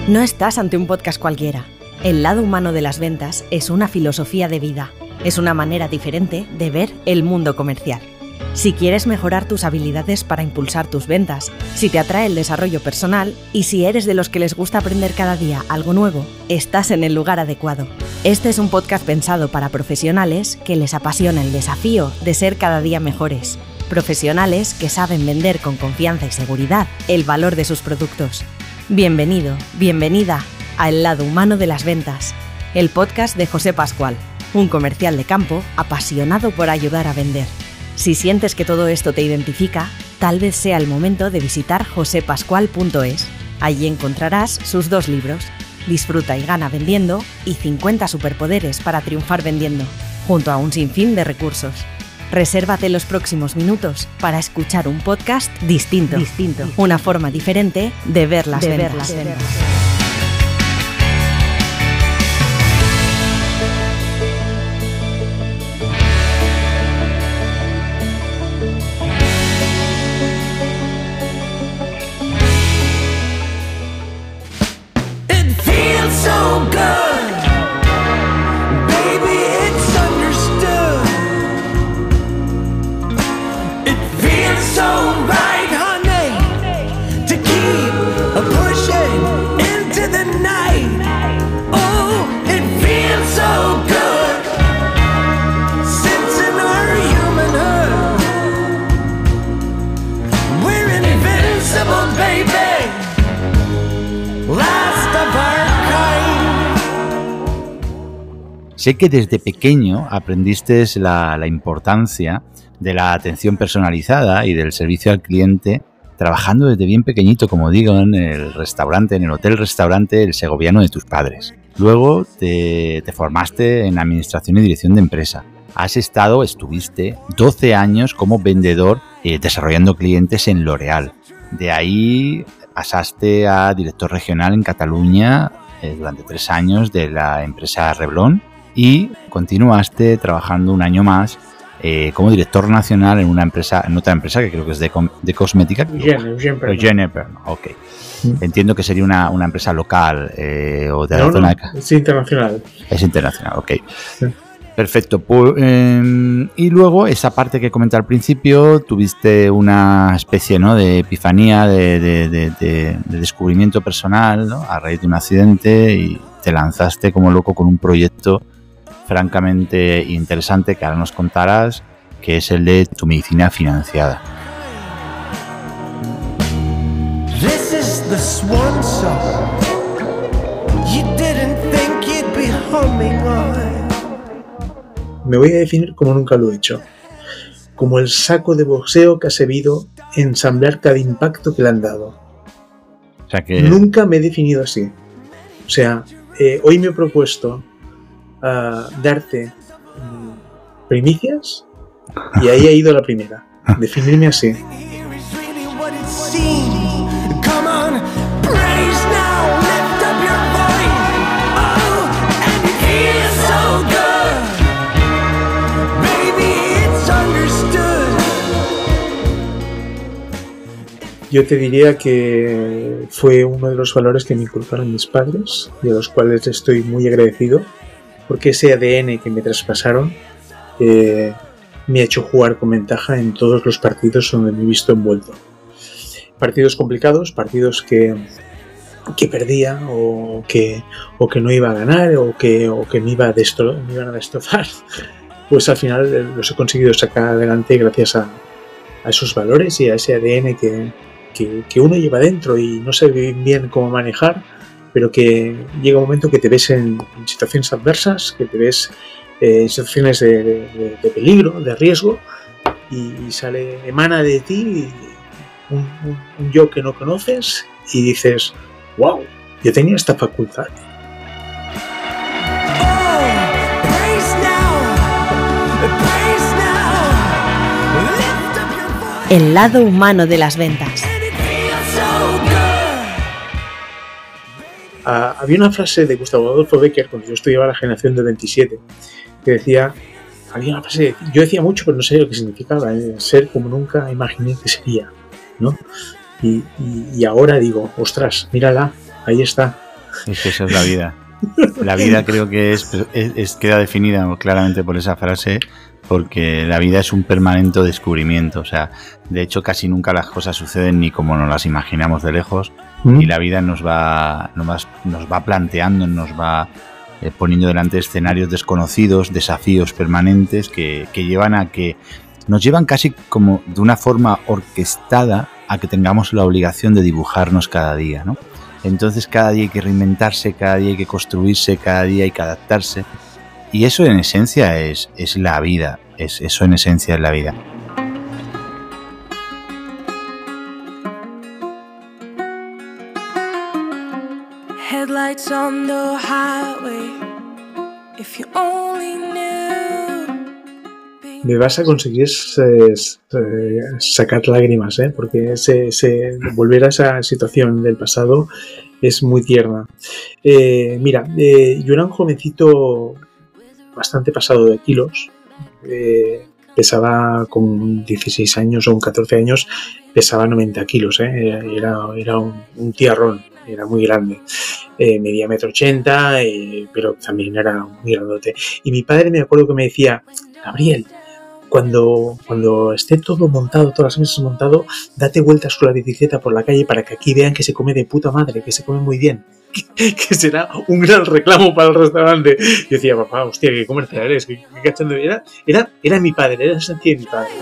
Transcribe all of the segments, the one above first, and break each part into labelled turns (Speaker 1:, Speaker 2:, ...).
Speaker 1: No estás ante un podcast cualquiera. El lado humano de las ventas es una filosofía de vida. Es una manera diferente de ver el mundo comercial. Si quieres mejorar tus habilidades para impulsar tus ventas, si te atrae el desarrollo personal y si eres de los que les gusta aprender cada día algo nuevo, estás en el lugar adecuado. Este es un podcast pensado para profesionales que les apasiona el desafío de ser cada día mejores. Profesionales que saben vender con confianza y seguridad el valor de sus productos. Bienvenido, bienvenida a El lado humano de las ventas, el podcast de José Pascual, un comercial de campo apasionado por ayudar a vender. Si sientes que todo esto te identifica, tal vez sea el momento de visitar josepascual.es. Allí encontrarás sus 2 libros, Disfruta y gana vendiendo y 50 superpoderes para triunfar vendiendo, junto a un sinfín de recursos. Resérvate los próximos minutos para escuchar un podcast distinto. Una forma diferente de ver las ventas.
Speaker 2: Sé que desde pequeño aprendiste la importancia de la atención personalizada y del servicio al cliente, trabajando desde bien pequeñito, como digo, en el restaurante, en el hotel-restaurante El Segoviano de tus padres. Luego te formaste en administración y dirección de empresa. Estuviste 12 años como vendedor desarrollando clientes en L'Oréal. De ahí pasaste a director regional en Cataluña durante 3 años de la empresa Revlon. Y continuaste trabajando un año más como director nacional en otra empresa que creo que es de cosmética. Jennifer. Ok. Entiendo que sería una empresa local o de la zona de...
Speaker 3: Es internacional.
Speaker 2: Es internacional, ok. Sí. Perfecto. Y luego, esa parte que comenté al principio, tuviste una especie, ¿no?, de epifanía, de descubrimiento personal, ¿no?, a raíz de un accidente, y te lanzaste como loco con un proyecto francamente interesante que ahora nos contarás, que es el de tu medicina financiada.
Speaker 3: Me voy a definir como nunca lo he hecho, como el saco de boxeo que ha sabido ensamblar cada impacto que le han dado.
Speaker 2: O sea que...
Speaker 3: Nunca me he definido así. O sea, hoy me he propuesto darte primicias y ahí ha ido la primera. Definirme así. Yo te diría que fue uno de los valores que me inculcaron mis padres y a los cuales estoy muy agradecido, porque ese ADN que me traspasaron me ha hecho jugar con ventaja en todos los partidos donde me he visto envuelto. Partidos complicados, partidos que perdía o que no iba a ganar o que me iban a destrozar, pues al final los he conseguido sacar adelante gracias a esos valores y a ese ADN que uno lleva dentro y no sabe bien cómo manejar, pero que llega un momento que te ves en situaciones adversas, que te ves en situaciones de peligro, de riesgo, y emana de ti un yo que no conoces y dices, wow, yo tenía esta facultad.
Speaker 1: El lado humano de las ventas.
Speaker 3: Había una frase de Gustavo Adolfo Bécquer cuando yo estudiaba la generación del 27 que decía, había una frase, yo decía mucho pero no sabía lo que significaba, ser como nunca imaginé que sería, ¿no? Y ahora digo, ostras, mírala, ahí está,
Speaker 2: Es que eso es la vida. La vida creo que queda definida claramente por esa frase, porque la vida es un permanente descubrimiento. O sea, de hecho casi nunca las cosas suceden ni como nos las imaginamos de lejos, y la vida nos va planteando, nos va poniendo delante escenarios desconocidos, desafíos permanentes que llevan a que nos llevan casi como de una forma orquestada a que tengamos la obligación de dibujarnos cada día, ¿no? Entonces cada día hay que reinventarse, cada día hay que construirse, cada día hay que adaptarse. Y eso en esencia es la vida, eso en esencia es la vida.
Speaker 3: Headlights on the highway, if you only knew. Me vas a conseguir sacar lágrimas, porque volver a esa situación del pasado es muy tierna. Mira, yo era un jovencito bastante pasado de kilos. Pesaba con 16 años o con 14 años, pesaba 90 kilos. Era un tiarrón, era muy grande. Medía 1,80 m, pero también era muy grandote. Y mi padre, me acuerdo que me decía: Gabriel, cuando esté todo montado, todas las mesas montado, date vueltas con la bicicleta por la calle para que aquí vean que se come de puta madre, que se come muy bien. Que será un gran reclamo para el restaurante. Yo decía: papá, hostia, qué comercial eres, qué cachando. Era mi padre, era el sentido de mi padre.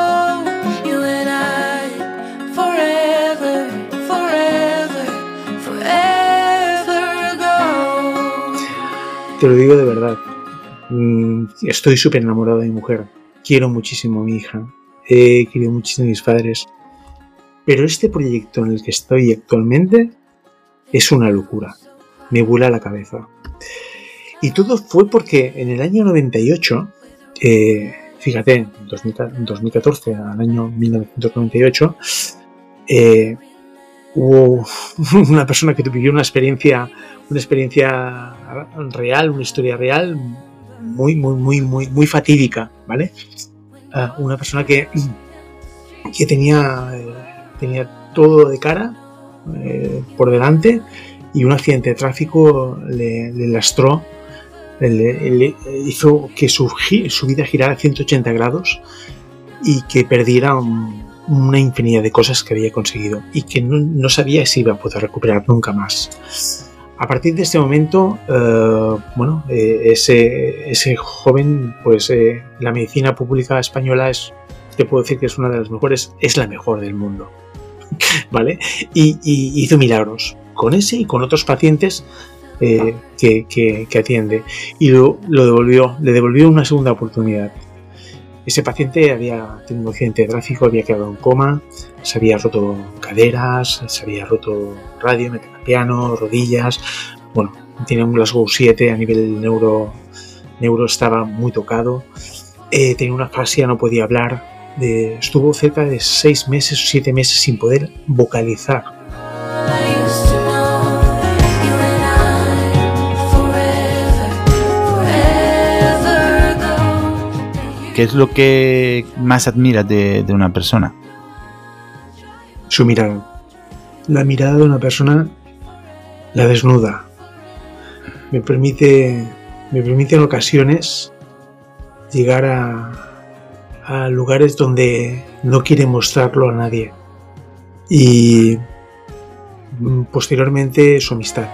Speaker 3: Te lo digo de verdad. Estoy súper enamorado de mi mujer. Quiero muchísimo a mi hija. He querido muchísimo a mis padres. Pero este proyecto en el que estoy actualmente es una locura. Me vuela la cabeza. Y todo fue porque en el año 98, fíjate, en 2014 al año 1998, hubo una persona que vivió una experiencia real, una historia real muy fatídica, ¿vale? Una persona que tenía todo de cara, por delante, y un accidente de tráfico le lastró, le hizo que su vida girara 180 grados y que perdiera una infinidad de cosas que había conseguido y que no sabía si iba a poder recuperar nunca más. A partir de este momento, ese joven, pues la medicina pública española te puedo decir que es una de las mejores, es la mejor del mundo, ¿vale? Y hizo milagros con ese y con otros pacientes que atiende, y le devolvió una segunda oportunidad. Ese paciente había tenido un accidente de tráfico, había quedado en coma, se había roto caderas, se había roto radio, metacarpiano, rodillas. Bueno, tenía un Glasgow 7 a nivel neuro estaba muy tocado. Tenía una afasia, no podía hablar. Estuvo cerca de 6 meses o 7 meses sin poder vocalizar.
Speaker 2: ¿Qué es lo que más admiras de una persona?
Speaker 3: Su mirada. La mirada de una persona la desnuda. Me permite en ocasiones llegar a lugares donde no quiere mostrarlo a nadie. Y posteriormente su amistad.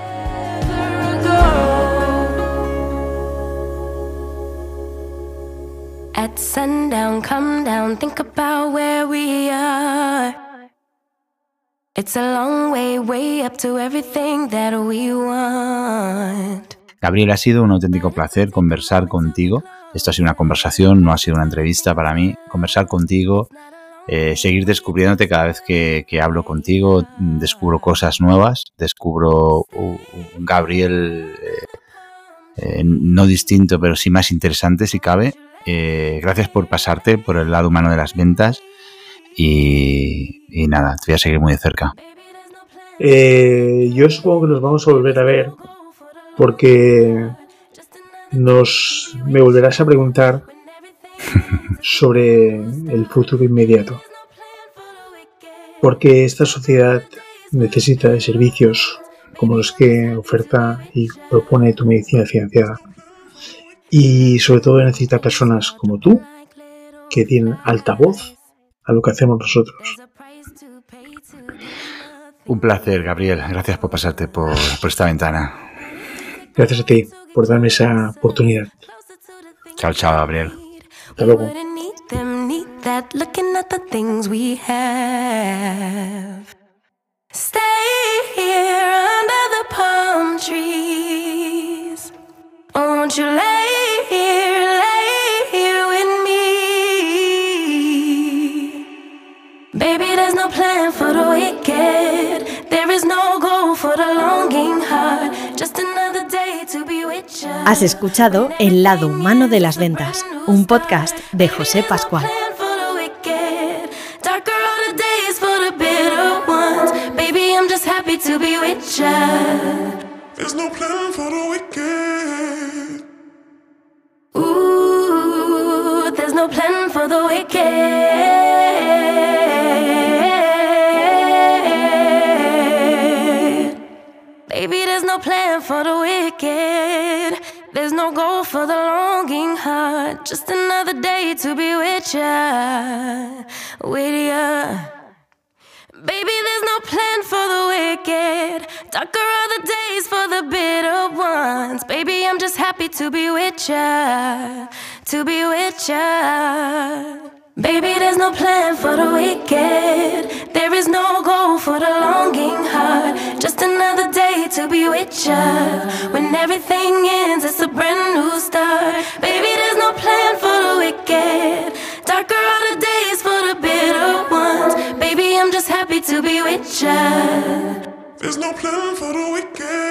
Speaker 4: At sundown, come down, think about where we are. It's a long way up to everything that we want.
Speaker 2: Gabriel, ha sido un auténtico placer conversar contigo. Esto ha sido una conversación, no ha sido una entrevista para mí. Conversar contigo, seguir descubriéndote cada vez que hablo contigo, descubro cosas nuevas, descubro un Gabriel no distinto, pero sí más interesante si cabe. Gracias por pasarte por el lado humano de las ventas y nada, te voy a seguir muy de cerca.
Speaker 3: Yo supongo que nos vamos a volver a ver porque me volverás a preguntar sobre el futuro inmediato, porque esta sociedad necesita de servicios como los que oferta y propone tu medicina financiada. Y sobre todo necesita personas como tú, que tienen altavoz a lo que hacemos nosotros.
Speaker 2: Un placer, Gabriel. Gracias por pasarte por esta ventana.
Speaker 3: Gracias a ti por darme esa oportunidad.
Speaker 2: Chao, chao, Gabriel.
Speaker 3: Hasta luego.
Speaker 4: Stay here under the palm trees. Won't you lay here with me? Baby, there's no plan for the wicked. There is no goal for the longing heart. Just another day to be with you.
Speaker 1: Has escuchado El lado humano de las ventas, un podcast de José Pascual.
Speaker 4: I'm just happy to be with ya. There's no plan for the wicked. Ooh, there's no plan for the wicked. Baby, there's no plan for the wicked. There's no goal for the longing heart. Just another day to be with ya, with ya. Baby, there's no plan for the wicked. Darker are the days for the bitter ones. Baby, I'm just happy to be with ya, to be with ya. Baby, there's no plan for the wicked. There is no goal for the longing heart. Just another day to be with ya. When everything ends, it's a brand new start. Baby, there's no plan for the wicked. Darker are the days for the bitter ones. Baby, I'm just happy to be with ya. There's no plan for the wicked.